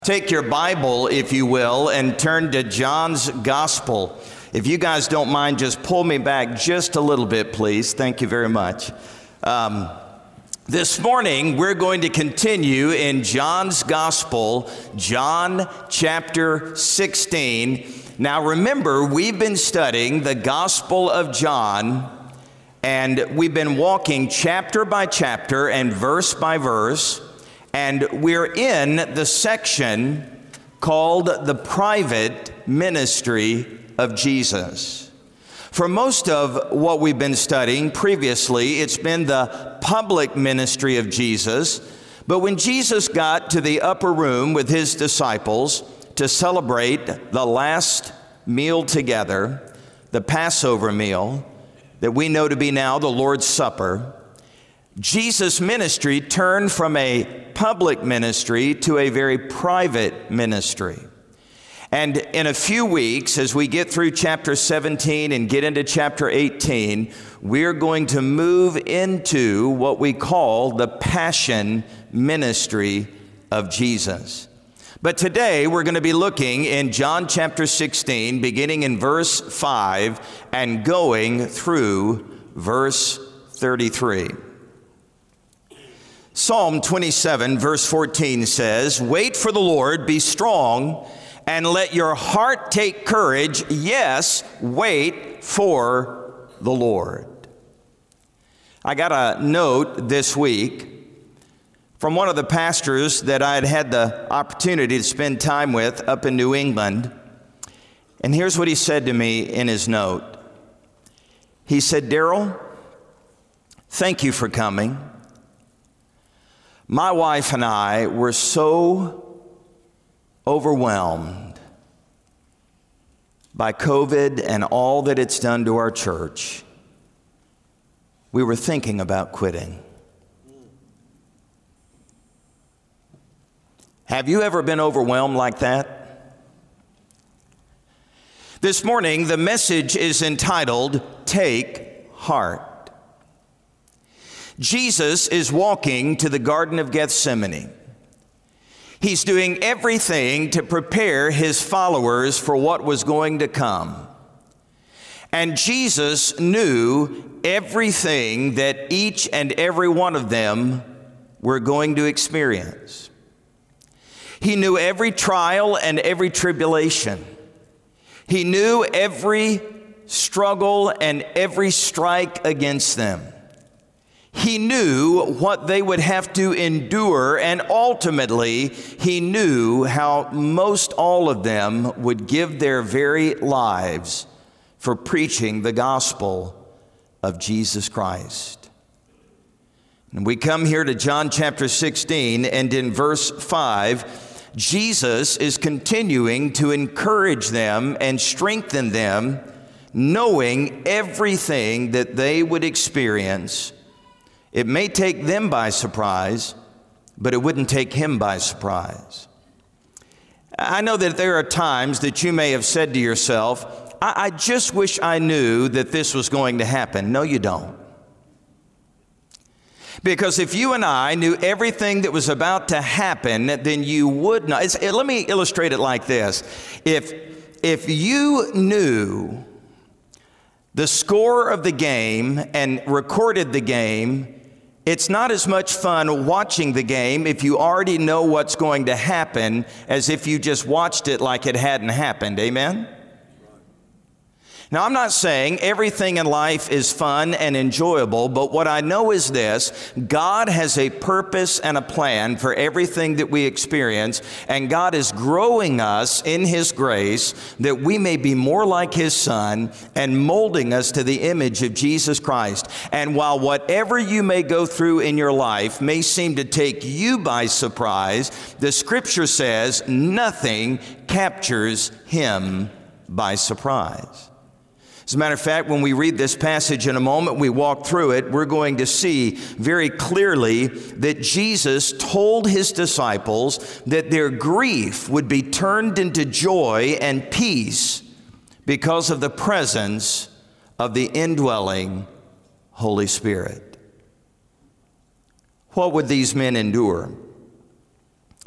Take your Bible, if you will, and turn to John's Gospel. If you guys don't mind, just pull me back just a little bit, please. Thank you very much. This morning, we're going to continue in John's Gospel, John chapter 16. Now remember, we've been studying the Gospel of John, and we've been walking chapter by chapter and verse by verse. And we're in the section called the private ministry of Jesus. For most of what we've been studying previously, it's been the public ministry of Jesus. But when Jesus got to the upper room with his disciples to celebrate the last meal together, the Passover meal that we know to be now the Lord's Supper, Jesus' ministry turned from a public ministry to a very private ministry. And in a few weeks, as we get through chapter 17 and get into chapter 18, we're going to move into what we call the Passion Ministry of Jesus. But today, we're going to be looking in John chapter 16, beginning in verse 5 and going through verse 33. Psalm 27 verse 14 says, "Wait for the Lord, be strong, and let your heart take courage. Yes, wait for the Lord." I got a note this week from one of the pastors that I had the opportunity to spend time with up in New England. And here's what he said to me in his note. He said, "Daryl, thank you for coming. My wife and I were so overwhelmed by COVID and all that it's done to our church. We were thinking about quitting." Have you ever been overwhelmed like that? This morning, the message is entitled, "Take Heart." Jesus is walking to the Garden of Gethsemane. He's doing everything to prepare his followers for what was going to come. And Jesus knew everything that each and every one of them were going to experience. He knew every trial and every tribulation. He knew every struggle and every strike against them. He knew what they would have to endure, and ultimately, he knew how most all of them would give their very lives for preaching the gospel of Jesus Christ. And we come here to John chapter 16, and in verse 5, Jesus is continuing to encourage them and strengthen them, knowing everything that they would experience. It may take them by surprise, but it wouldn't take him by surprise. I know that there are times that you may have said to yourself, I just wish I knew that this was going to happen. No, you don't. Because if you and I knew everything that was about to happen, then you would not. Let me illustrate it like this. If you knew the score of the game and recorded the game, it's not as much fun watching the game if you already know what's going to happen as if you just watched it like it hadn't happened. Amen? Now, I'm not saying everything in life is fun and enjoyable, but what I know is this: God has a purpose and a plan for everything that we experience, and God is growing us in His grace that we may be more like His Son and molding us to the image of Jesus Christ. And while whatever you may go through in your life may seem to take you by surprise, the Scripture says nothing captures Him by surprise. As a matter of fact, when we read this passage in a moment, we walk through it, we're going to see very clearly that Jesus told his disciples that their grief would be turned into joy and peace because of the presence of the indwelling Holy Spirit. What would these men endure?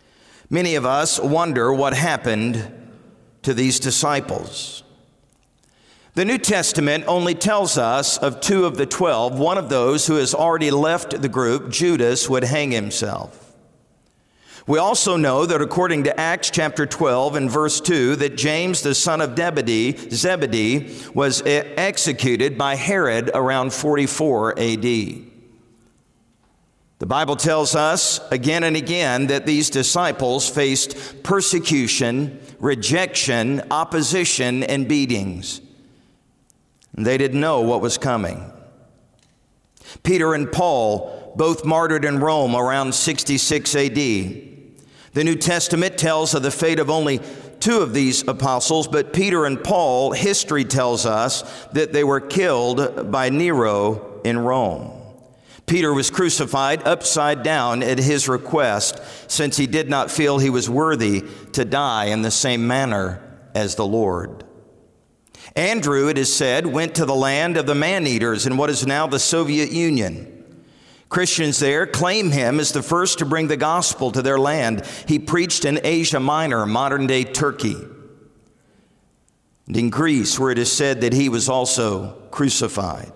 Many of us wonder what happened to these disciples. The New Testament only tells us of 2 of the 12. One of those who has already left the group, Judas, would hang himself. We also know that according to Acts chapter 12 and verse 2, that James, the son of Zebedee, was executed by Herod around 44 AD. The Bible tells us again and again that these disciples faced persecution, rejection, opposition, and beatings. They didn't know what was coming. Peter and Paul, both martyred in Rome around 66 AD. The New Testament tells of the fate of only 2 of these apostles, but Peter and Paul, history tells us that they were killed by Nero in Rome. Peter was crucified upside down at his request, since he did not feel he was worthy to die in the same manner as the Lord. Andrew, it is said, went to the land of the man-eaters in what is now the Soviet Union. Christians there claim him as the first to bring the gospel to their land. He preached in Asia Minor, modern-day Turkey, and in Greece, where it is said that he was also crucified.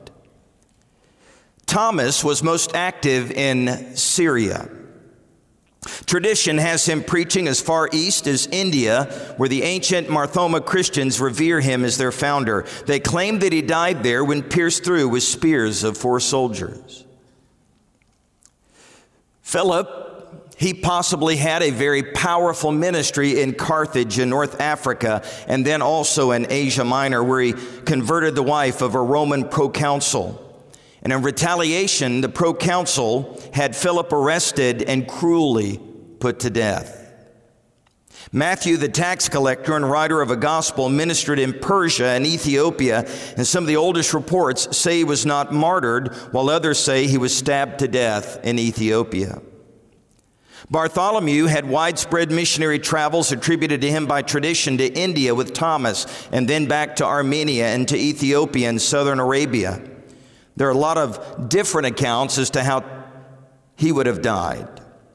Thomas was most active in Syria. Tradition has him preaching as far east as India, where the ancient Mar Thoma Christians revere him as their founder. They claim that he died there when pierced through with spears of 4 soldiers. Philip, he possibly had a very powerful ministry in Carthage in North Africa, and then also in Asia Minor, where he converted the wife of a Roman proconsul. And in retaliation, the proconsul had Philip arrested and cruelly put to death. Matthew, the tax collector and writer of a gospel, ministered in Persia and Ethiopia, and some of the oldest reports say he was not martyred, while others say he was stabbed to death in Ethiopia. Bartholomew had widespread missionary travels attributed to him by tradition to India with Thomas, and then back to Armenia and to Ethiopia and southern Arabia. There are a lot of different accounts as to how he would have died.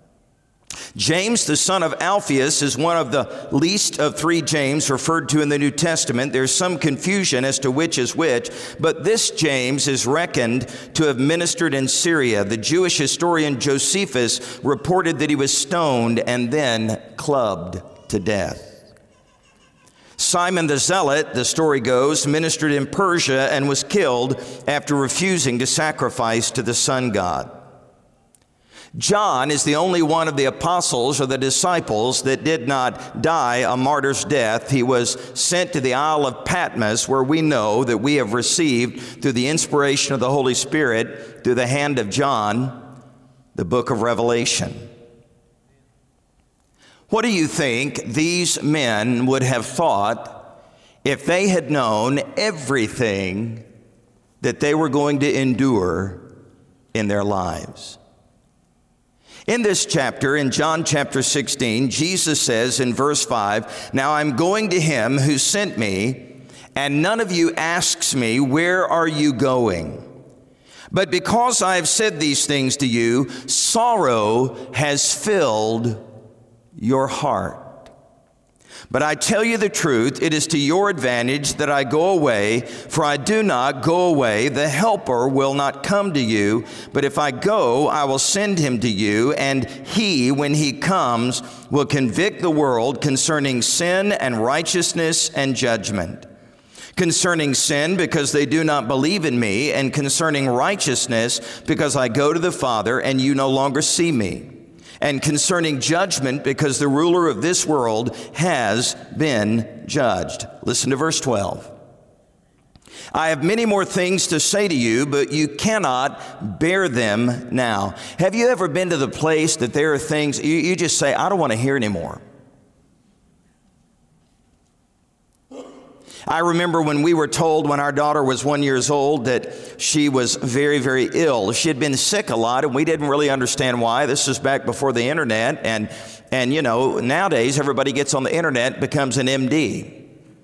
James, the son of Alphaeus, is one of the least of 3 James referred to in the New Testament. There's some confusion as to which is which, but this James is reckoned to have ministered in Syria. The Jewish historian Josephus reported that he was stoned and then clubbed to death. Simon the Zealot, the story goes, ministered in Persia and was killed after refusing to sacrifice to the sun god. John is the only one of the apostles or the disciples that did not die a martyr's death. He was sent to the Isle of Patmos, where we know that we have received, through the inspiration of the Holy Spirit, through the hand of John, the book of Revelation. What do you think these men would have thought if they had known everything that they were going to endure in their lives? In this chapter, in John chapter 16, Jesus says in verse 5, "Now I'm going to him who sent me, and none of you asks me, 'Where are you going?' But because I have said these things to you, sorrow has filled your heart. But I tell you the truth, it is to your advantage that I go away, for I do not go away. The Helper will not come to you, but if I go, I will send him to you, and he, when he comes, will convict the world concerning sin and righteousness and judgment. Concerning sin, because they do not believe in me, and concerning righteousness, because I go to the Father, and you no longer see me. And concerning judgment, because the ruler of this world has been judged." Listen to verse 12. "I have many more things to say to you, but you cannot bear them now." Have you ever been to the place that there are things you just say, "I don't want to hear anymore"? I remember when we were told when our daughter was 1 year old that she was very, very ill. She had been sick a lot, and we didn't really understand why. This is back before the internet, and you know, nowadays everybody gets on the internet, becomes an MD.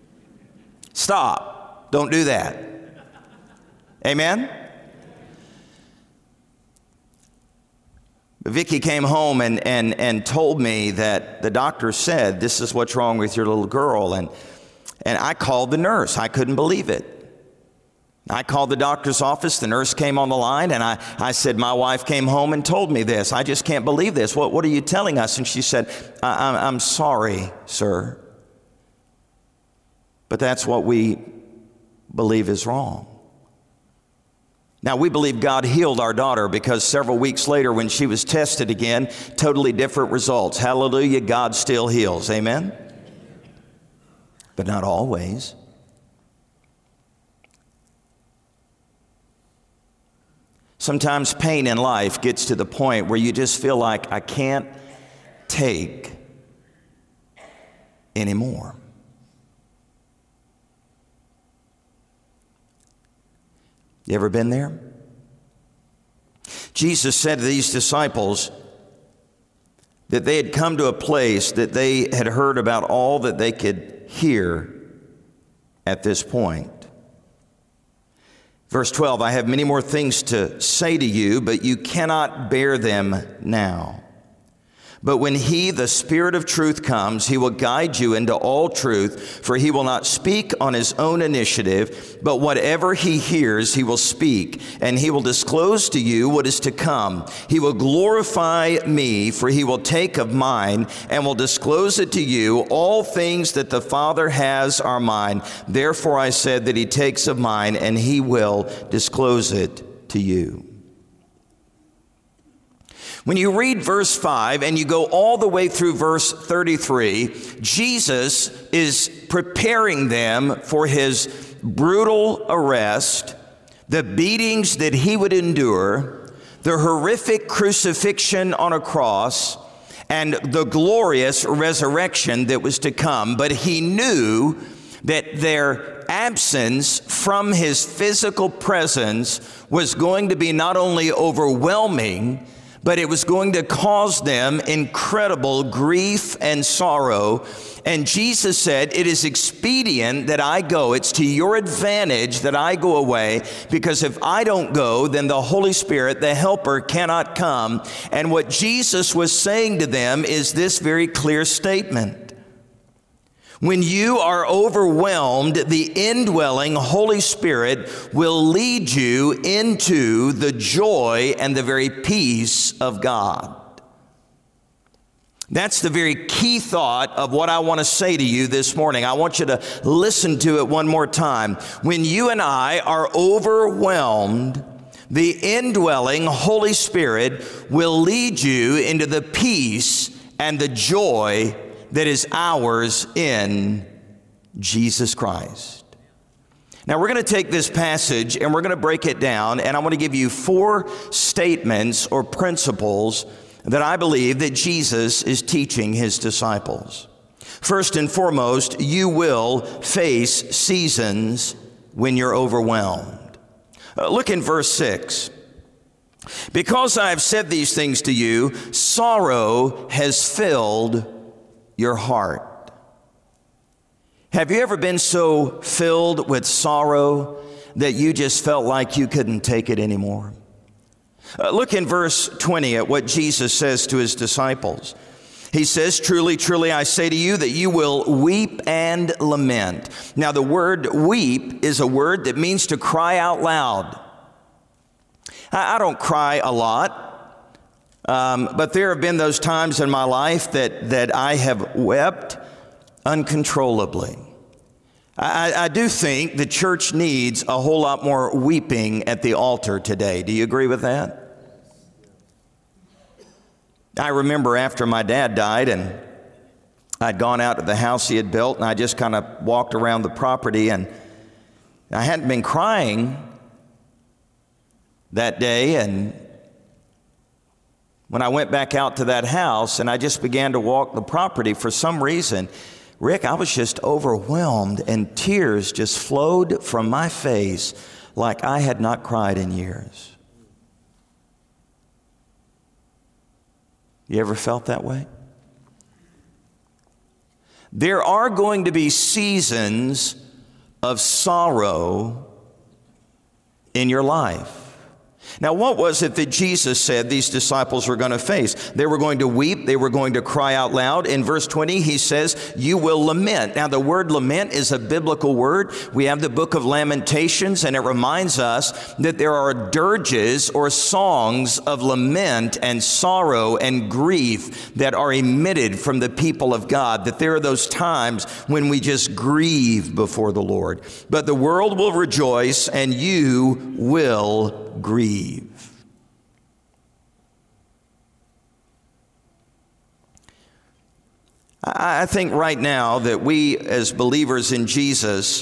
Stop. Don't do that. Amen? Vicky came home and told me that the doctor said, this is what's wrong with your little girl. And I called the nurse. I couldn't believe it. I called the doctor's office. The nurse came on the line, and I said, my wife came home and told me this. I just can't believe this. What are you telling us? And she said, I'm sorry, sir, but that's what we believe is wrong. Now, we believe God healed our daughter because several weeks later when she was tested again, totally different results. Hallelujah, God still heals. Amen? But not always. Sometimes pain in life gets to the point where you just feel like I can't take anymore. You ever been there? Jesus said to these disciples that they had come to a place that they had heard about all that they could hear at this point. Verse 12, I have many more things to say to you, but you cannot bear them now. But when He, the Spirit of truth, comes, He will guide you into all truth, for He will not speak on His own initiative, but whatever He hears, He will speak, and He will disclose to you what is to come. He will glorify Me, for He will take of mine and will disclose it to you. All things that the Father has are mine. Therefore I said that He takes of mine, and He will disclose it to you. When you read verse 5 and you go all the way through verse 33, Jesus is preparing them for His brutal arrest, the beatings that He would endure, the horrific crucifixion on a cross, and the glorious resurrection that was to come. But He knew that their absence from His physical presence was going to be not only overwhelming, but it was going to cause them incredible grief and sorrow. And Jesus said, it is expedient that I go. It's to your advantage that I go away, because if I don't go, then the Holy Spirit, the Helper, cannot come. And what Jesus was saying to them is this very clear statement. When you are overwhelmed, the indwelling Holy Spirit will lead you into the joy and the very peace of God. That's the very key thought of what I want to say to you this morning. I want you to listen to it one more time. When you and I are overwhelmed, the indwelling Holy Spirit will lead you into the peace and the joy that is ours in Jesus Christ. Now we're going to take this passage and we're going to break it down, and I want to give you 4 statements or principles that I believe that Jesus is teaching His disciples. First and foremost, you will face seasons when you're overwhelmed. Look in verse 6. Because I have said these things to you, sorrow has filled your heart. Have you ever been so filled with sorrow that you just felt like you couldn't take it anymore? Look in verse 20 at what Jesus says to His disciples. He says, truly, truly, I say to you that you will weep and lament. Now, the word weep is a word that means to cry out loud. I don't cry a lot. But there have been those times in my life that I have wept uncontrollably. I do think the church needs a whole lot more weeping at the altar today. Do you agree with that? I remember after my dad died and I'd gone out to the house he had built, and I just kind of walked around the property, and I hadn't been crying that day, and when I went back out to that house and I just began to walk the property, for some reason, Rick, I was just overwhelmed, and tears just flowed from my face like I had not cried in years. You ever felt that way? There are going to be seasons of sorrow in your life. Now, what was it that Jesus said these disciples were going to face? They were going to weep. They were going to cry out loud. In verse 20, he says, you will lament. Now, the word lament is a biblical word. We have the book of Lamentations, and it reminds us that there are dirges or songs of lament and sorrow and grief that are emitted from the people of God, that there are those times when we just grieve before the Lord. But the world will rejoice, and you will grieve. I think right now that we as believers in Jesus,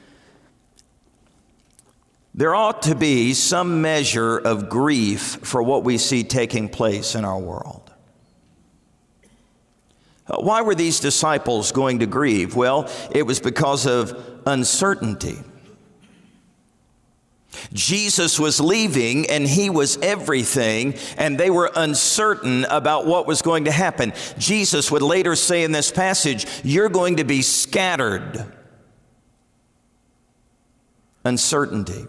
there ought to be some measure of grief for what we see taking place in our world. Why were these disciples going to grieve? Well, it was because of uncertainty. Jesus was leaving, and he was everything, and they were uncertain about what was going to happen. Jesus would later say in this passage, you're going to be scattered. Uncertainty.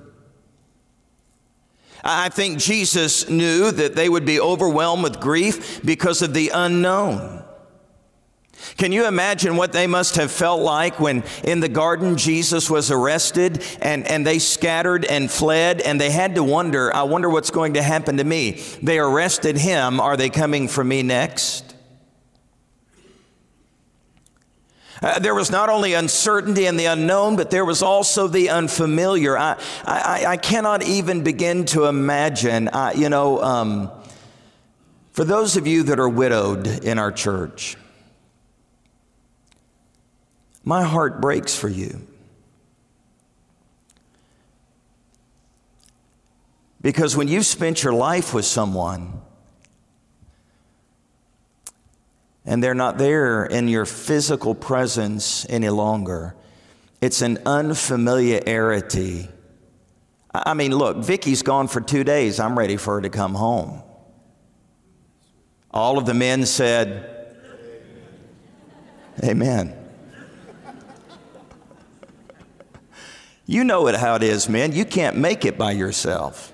I think Jesus knew that they would be overwhelmed with grief because of the unknown. Can you imagine what they must have felt like when in the garden Jesus was arrested and they scattered and fled, and they had to wonder, I wonder what's going to happen to me. They arrested him. Are they coming for me next? There was not only uncertainty and the unknown, but there was also the unfamiliar. I cannot even begin to imagine, for those of you that are widowed in our church, my heart breaks for you. Because when you've spent your life with someone and they're not there in your physical presence any longer, it's an unfamiliarity. I mean, look, Vicky's gone for 2 days. I'm ready for her to come home. All of the men said, Amen. You know how it is, men. You can't make it by yourself.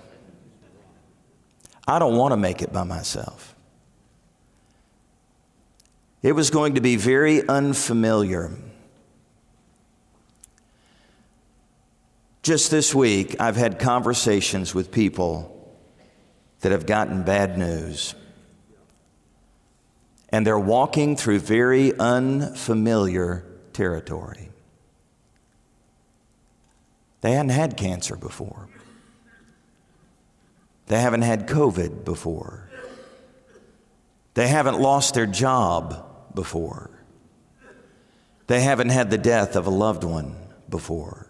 I don't want to make it by myself. It was going to be very unfamiliar. Just this week, I've had conversations with people that have gotten bad news. And they're walking through very unfamiliar territory. They hadn't had cancer before. They haven't had COVID before. They haven't lost their job before. They haven't had the death of a loved one before.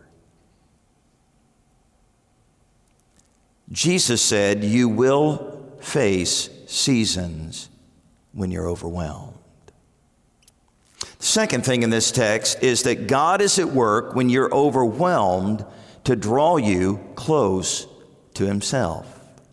Jesus said, you will face seasons when you're overwhelmed. The second thing in this text is that God is at work when you're overwhelmed to draw you close to himself.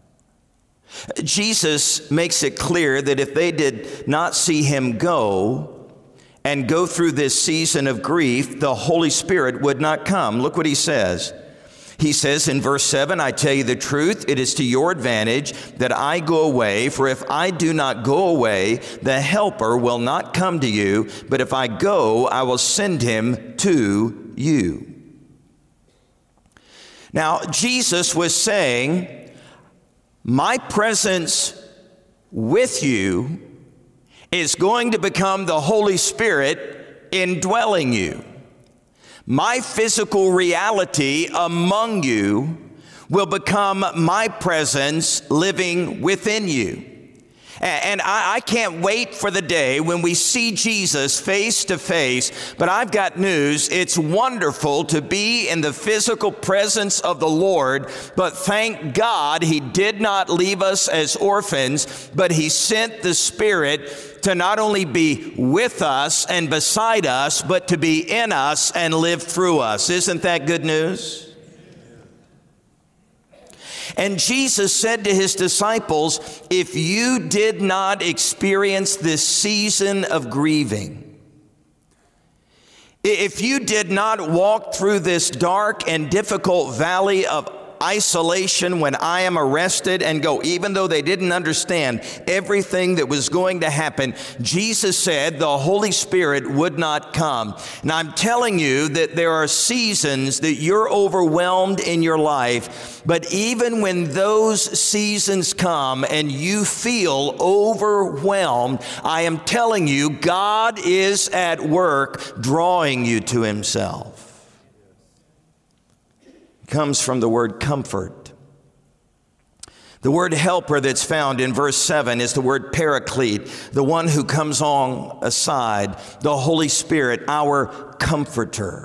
Jesus makes it clear that if they did not see him go and go through this season of grief, the Holy Spirit would not come. Look what he says. He says in verse 7, I tell you the truth, it is to your advantage that I go away, for if I do not go away, the Helper will not come to you, but if I go, I will send him to you. Now, Jesus was saying, my presence with you is going to become the Holy Spirit indwelling you. My physical reality among you will become my presence living within you. And I can't wait for the day when we see Jesus face to face. But I've got news. It's wonderful to be in the physical presence of the Lord. But thank God he did not leave us as orphans, but he sent the Spirit to not only be with us and beside us, but to be in us and live through us. Isn't that good news? And Jesus said to his disciples, if you did not experience this season of grieving, if you did not walk through this dark and difficult valley of isolation when I am arrested and go, even though they didn't understand everything that was going to happen, Jesus said the Holy Spirit would not come. And I'm telling you that there are seasons that you're overwhelmed in your life, but even when those seasons come and you feel overwhelmed, I am telling you, God is at work drawing you to Himself. Comes from the word comfort. The word helper that's found in verse 7 is the word paraclete, the one who comes on aside, the Holy Spirit, our comforter.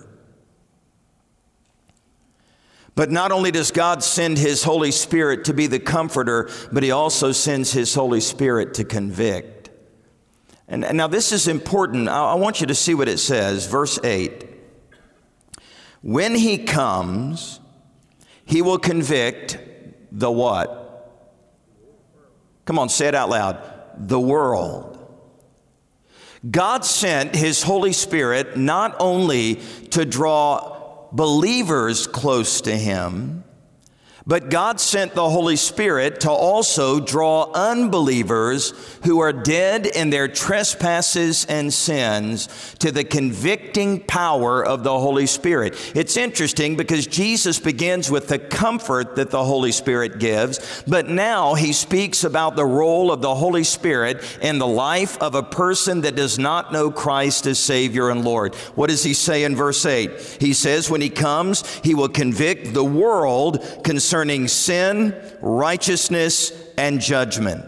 But not only does God send His Holy Spirit to be the comforter, but He also sends His Holy Spirit to convict. And now this is important. I want you to see what it says, verse 8. When He comes, He will convict the what? Come on, say it out loud. The world. God sent His Holy Spirit not only to draw believers close to Him, but God sent the Holy Spirit to also draw unbelievers who are dead in their trespasses and sins to the convicting power of the Holy Spirit. It's interesting because Jesus begins with the comfort that the Holy Spirit gives, but now He speaks about the role of the Holy Spirit in the life of a person that does not know Christ as Savior and Lord. What does He say in verse 8? He says, when He comes, He will convict the world concerning sin, righteousness, and judgment.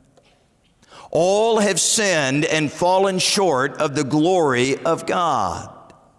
All have sinned and fallen short of the glory of God.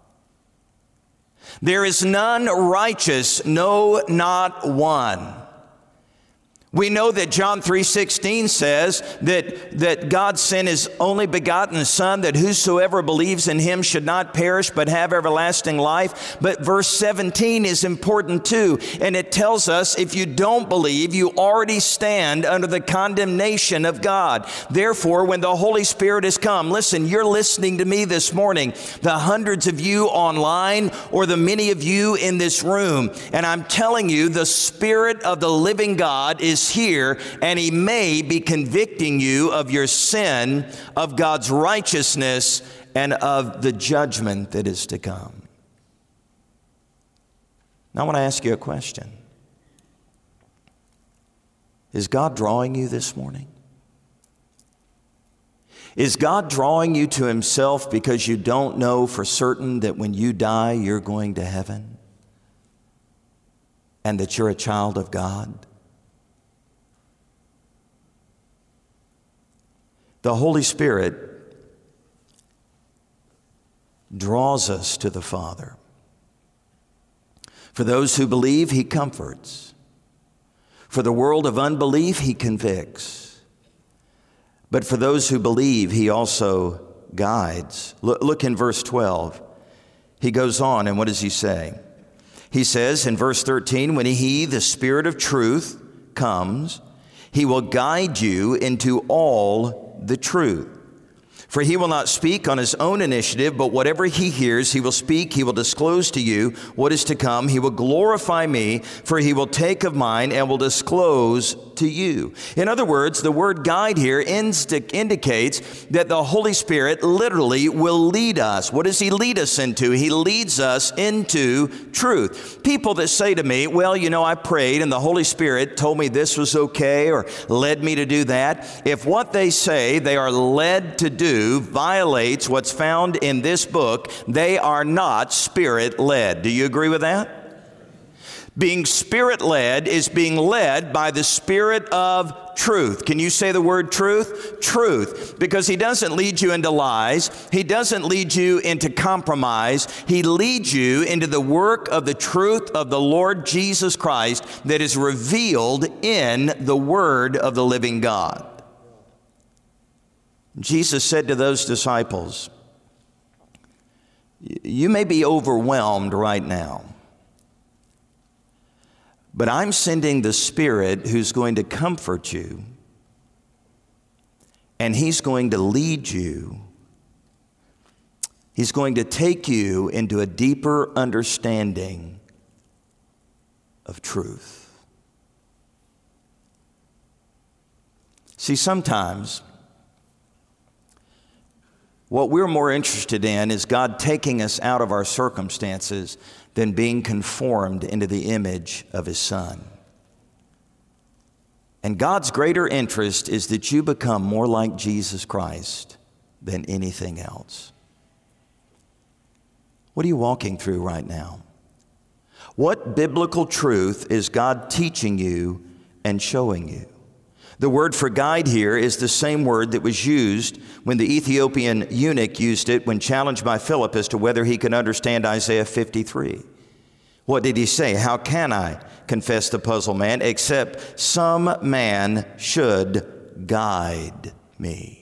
There is none righteous, no, not one. We know that John 3:16 says that God sent His only begotten Son, that whosoever believes in Him should not perish but have everlasting life. But verse 17 is important too, and it tells us if you don't believe, you already stand under the condemnation of God. Therefore, when the Holy Spirit has come, listen, you're listening to me this morning, the hundreds of you online or the many of you in this room, and I'm telling you, the Spirit of the living God is here, and He may be convicting you of your sin, of God's righteousness, and of the judgment that is to come. Now I want to ask you a question. Is God drawing you this morning? Is God drawing you to Himself because you don't know for certain that when you die you're going to heaven and that you're a child of God? The Holy Spirit draws us to the Father. For those who believe, He comforts. For the world of unbelief, He convicts. But for those who believe, He also guides. Look in verse 12. He goes on, and what does He say? He says in verse 13, when He, the Spirit of truth, comes, He will guide you into all the truth. For He will not speak on His own initiative, but whatever He hears, He will speak. He will disclose to you what is to come. He will glorify Me, for He will take of mine and will disclose to you. In other words, the word guide here indicates that the Holy Spirit literally will lead us. What does He lead us into? He leads us into truth. People that say to me, well, you know, I prayed and the Holy Spirit told me this was okay or led me to do that. If what they say they are led to do violates what's found in this book, they are not Spirit-led. Do you agree with that? Being Spirit-led is being led by the Spirit of truth. Can you say the word truth? Truth. Because He doesn't lead you into lies. He doesn't lead you into compromise. He leads you into the work of the truth of the Lord Jesus Christ that is revealed in the Word of the living God. Jesus said to those disciples, you may be overwhelmed right now, but I'm sending the Spirit who's going to comfort you, and He's going to lead you. He's going to take you into a deeper understanding of truth. See, sometimes what we're more interested in is God taking us out of our circumstances than being conformed into the image of His Son. And God's greater interest is that you become more like Jesus Christ than anything else. What are you walking through right now? What biblical truth is God teaching you and showing you? The word for guide here is the same word that was used when the Ethiopian eunuch used it when challenged by Philip as to whether he could understand Isaiah 53. What did he say? How can I, confess the puzzled man, except some man should guide me?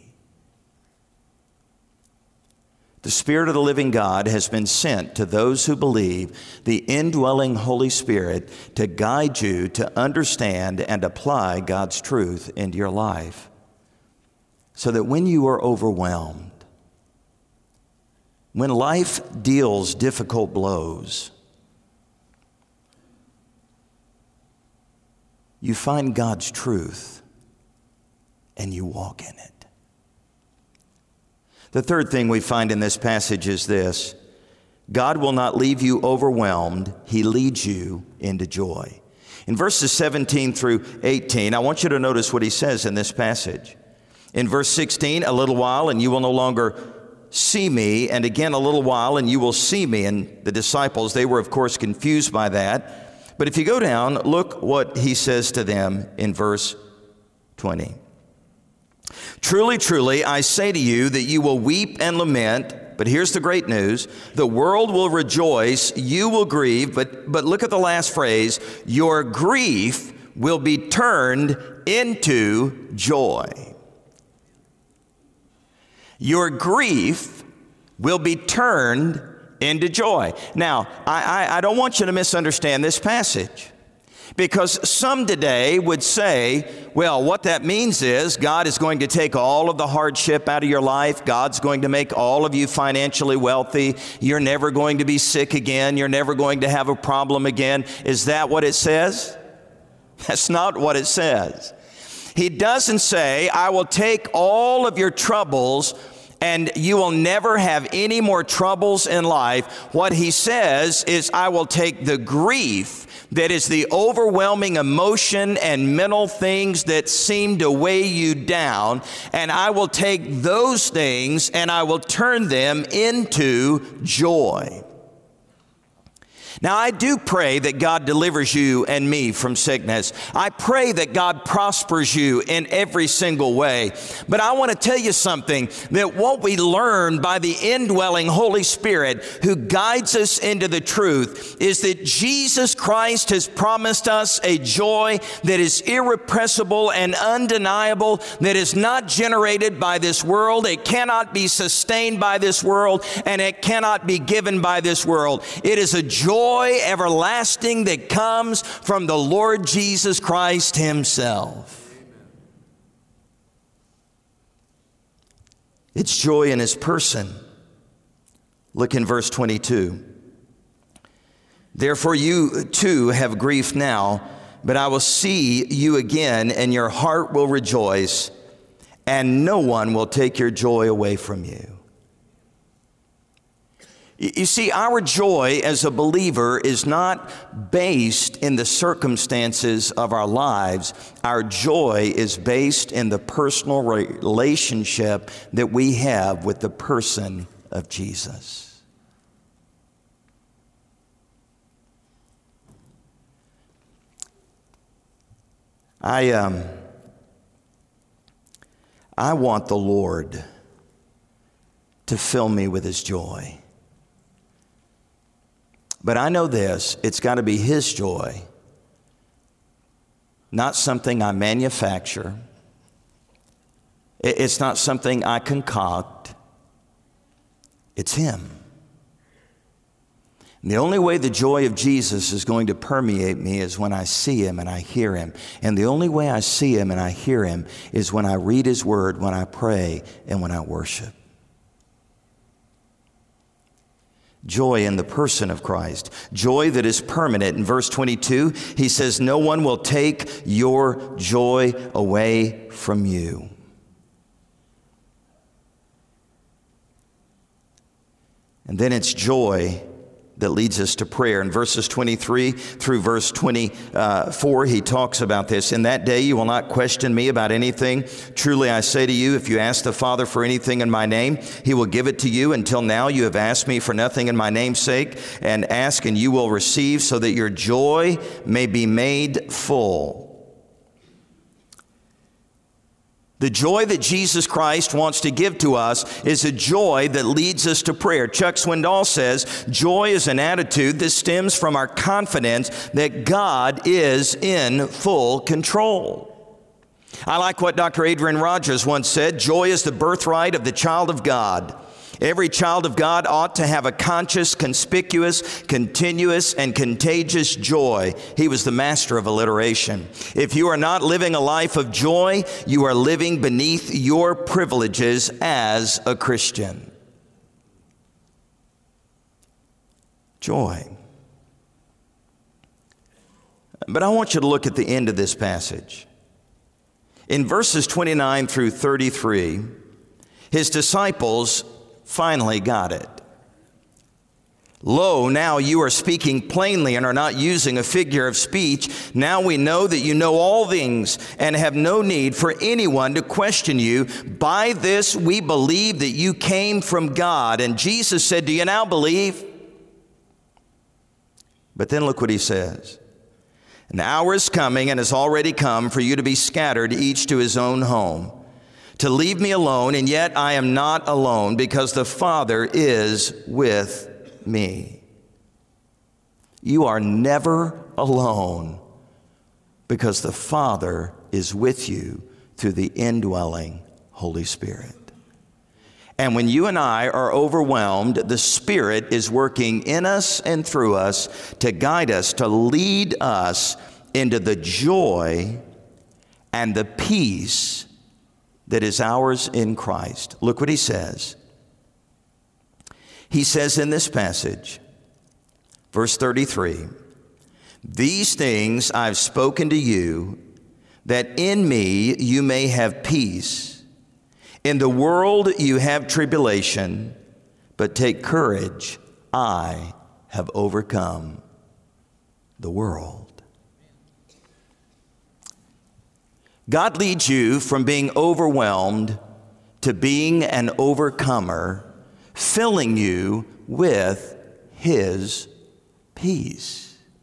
The Spirit of the living God has been sent to those who believe, the indwelling Holy Spirit, to guide you to understand and apply God's truth into your life, so that when you are overwhelmed, when life deals difficult blows, you find God's truth and you walk in it. The third thing we find in this passage is this: God will not leave you overwhelmed. He leads you into joy. In verses 17 through 18, I want you to notice what he says in this passage. In verse 16, a little while and you will no longer see me, and again a little while and you will see me. And the disciples, they were of course confused by that. But if you go down, look what he says to them in verse 20. Truly, truly, I say to you that you will weep and lament, but here's the great news: the world will rejoice, you will grieve, but look at the last phrase: your grief will be turned into joy. Your grief will be turned into joy. Now, I don't want you to misunderstand this passage, because some today would say, well, what that means is God is going to take all of the hardship out of your life. God's going to make all of you financially wealthy. You're never going to be sick again. You're never going to have a problem again. Is that what it says? That's not what it says. He doesn't say, I will take all of your troubles and you will never have any more troubles in life. What he says is, I will take the grief that is the overwhelming emotion and mental things that seem to weigh you down, and I will take those things and I will turn them into joy. Now, I do pray that God delivers you and me from sickness. I pray that God prospers you in every single way. But I want to tell you something, that what we learn by the indwelling Holy Spirit who guides us into the truth is that Jesus Christ has promised us a joy that is irrepressible and undeniable, that is not generated by this world. It cannot be sustained by this world, and it cannot be given by this world. It is a joy everlasting that comes from the Lord Jesus Christ himself. It's joy in his person. Look in verse 22. Therefore you too have grief now, but I will see you again, and your heart will rejoice, and no one will take your joy away from you. You see, our joy as a believer is not based in the circumstances of our lives. Our joy is based in the personal relationship that we have with the person of Jesus. I want the Lord to fill me with his joy. But I know this, it's got to be his joy, not something I manufacture. It's not something I concoct. It's him. And the only way the joy of Jesus is going to permeate me is when I see him and I hear him. And the only way I see him and I hear him is when I read his word, when I pray, and when I worship. Joy in the person of Christ. Joy that is permanent. In verse 22, he says, no one will take your joy away from you. And then it's joy that leads us to prayer. In verses 23 through verse 24, he talks about this. In that day you will not question me about anything. Truly I say to you, if you ask the Father for anything in my name, he will give it to you. Until now you have asked me for nothing in my name's sake, and ask and you will receive, so that your joy may be made full. The joy that Jesus Christ wants to give to us is a joy that leads us to prayer. Chuck Swindoll says, joy is an attitude that stems from our confidence that God is in full control. I like what Dr. Adrian Rogers once said, joy is the birthright of the child of God. Every child of God ought to have a conscious, conspicuous, continuous, and contagious joy. He was the master of alliteration. If you are not living a life of joy, you are living beneath your privileges as a Christian. Joy. But I want you to look at the end of this passage. In verses 29 through 33, his disciples finally got it. Lo, now you are speaking plainly and are not using a figure of speech. Now we know that you know all things and have no need for anyone to question you. By this we believe that you came from God. And Jesus said, do you now believe? But then look what he says. An hour is coming and has already come for you to be scattered, each to his own home, to leave me alone, and yet I am not alone, because the Father is with me. You are never alone, because the Father is with you through the indwelling Holy Spirit. And when you and I are overwhelmed, the Spirit is working in us and through us to guide us, to lead us into the joy and the peace that is ours in Christ. Look what he says. He says in this passage, verse 33, these things I've spoken to you, that in me you may have peace. In the world you have tribulation, but take courage, I have overcome the world. God leads you from being overwhelmed to being an overcomer, filling you with his peace.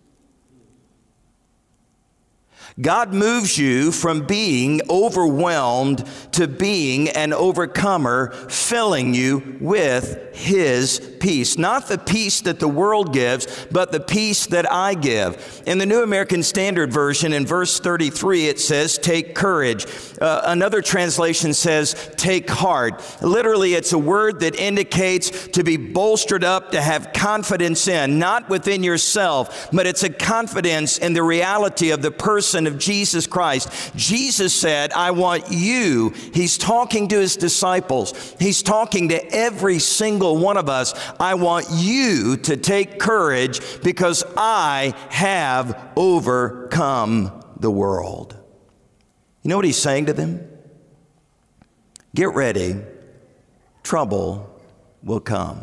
God moves you from being overwhelmed to being an overcomer, filling you with his peace. Not the peace that the world gives, but the peace that I give. In the New American Standard Version, in verse 33, it says, take courage. Another translation says, take heart. Literally, it's a word that indicates to be bolstered up, to have confidence in, not within yourself, but it's a confidence in the reality of the person of Jesus Christ. Jesus said, I want you. He's talking to his disciples. He's talking to every single one of us. I want you to take courage because I have overcome the world. You know what he's saying to them? Get ready. Trouble will come.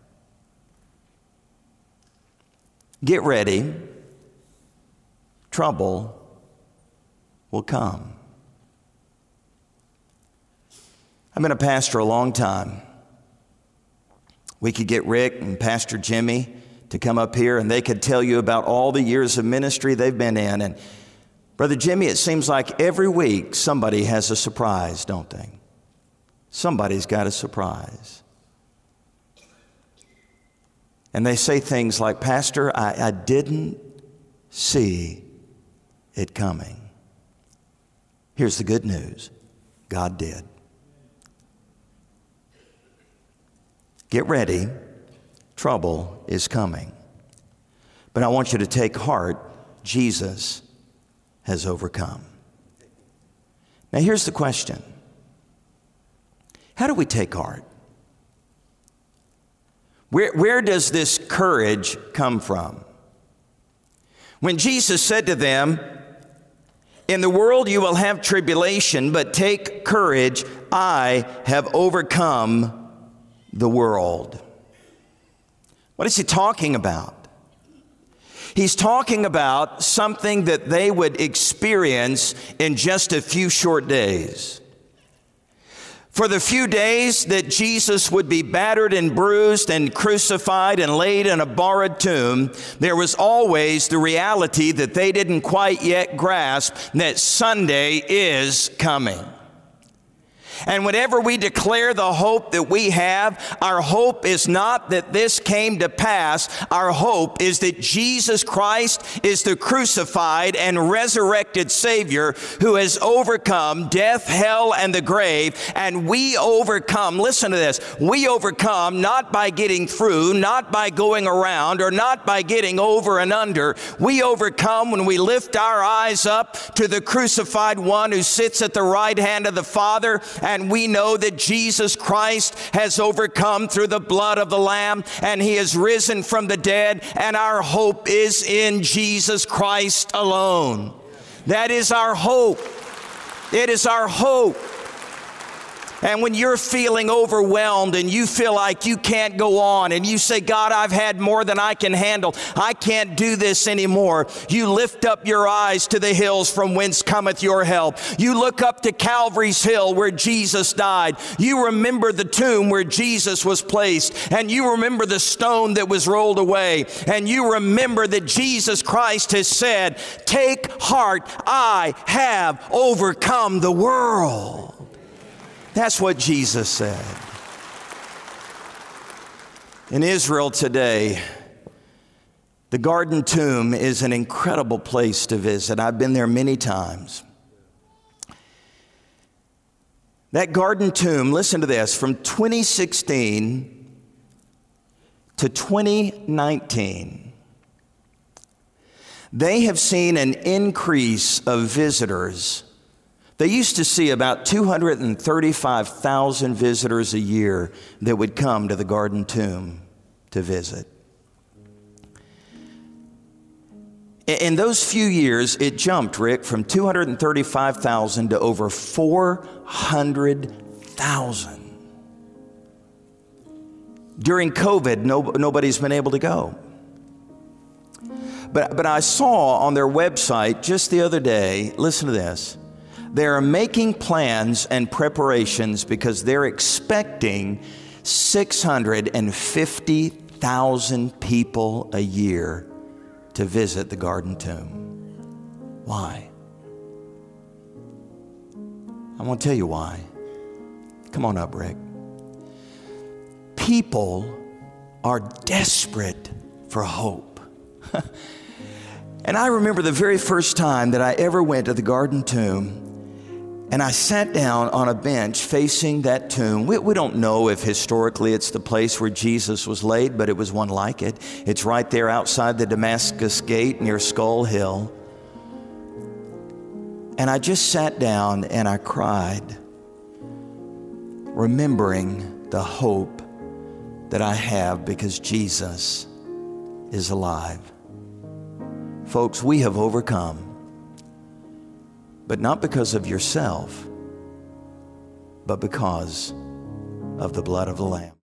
Get ready. Trouble will come. I've been a pastor a long time. We could get Rick and Pastor Jimmy to come up here and they could tell you about all the years of ministry they've been in. And Brother Jimmy, it seems like every week somebody has a surprise, don't they? Somebody's got a surprise. And they say things like, Pastor, I didn't see it coming. Here's the good news. God did. Get ready. Trouble is coming. But I want you to take heart. Jesus has overcome. Now here's the question. How do we take heart? Where does this courage come from? When Jesus said to them, "In the world you will have tribulation, but take courage, I have overcome the world." What is he talking about? He's talking about something that they would experience in just a few short days. For the few days that Jesus would be battered and bruised and crucified and laid in a borrowed tomb, there was always the reality that they didn't quite yet grasp that Sunday is coming. And whenever we declare the hope that we have, our hope is not that this came to pass. Our hope is that Jesus Christ is the crucified and resurrected Savior who has overcome death, hell, and the grave. And we overcome, listen to this, we overcome not by getting through, not by going around, or not by getting over and under. We overcome when we lift our eyes up to the crucified one who sits at the right hand of the Father. And we know that Jesus Christ has overcome through the blood of the Lamb, and he has risen from the dead, and our hope is in Jesus Christ alone. That is our hope. It is our hope. And when you're feeling overwhelmed and you feel like you can't go on and you say, "God, I've had more than I can handle. I can't do this anymore," you lift up your eyes to the hills from whence cometh your help. You look up to Calvary's hill where Jesus died. You remember the tomb where Jesus was placed, and you remember the stone that was rolled away, and you remember that Jesus Christ has said, "Take heart, I have overcome the world." That's what Jesus said. In Israel today, the Garden Tomb is an incredible place to visit. I've been there many times. That Garden Tomb, listen to this, from 2016 to 2019, they have seen an increase of visitors. They used to see about 235,000 visitors a year that would come to the Garden Tomb to visit. In those few years, it jumped, Rick, from 235,000 to over 400,000. During COVID, nobody's been able to go. But I saw on their website just the other day, listen to this, they are making plans and preparations because they're expecting 650,000 people a year to visit the Garden Tomb. Why? I want to tell you why. Come on up, Rick. People are desperate for hope. And I remember the very first time that I ever went to the Garden Tomb, and I sat down on a bench facing that tomb. We don't know if historically it's the place where Jesus was laid, but it was one like it. It's right there outside the Damascus Gate near Skull Hill. And I just sat down and I cried, remembering the hope that I have because Jesus is alive. Folks, we have overcome. But not because of yourself, but because of the blood of the Lamb.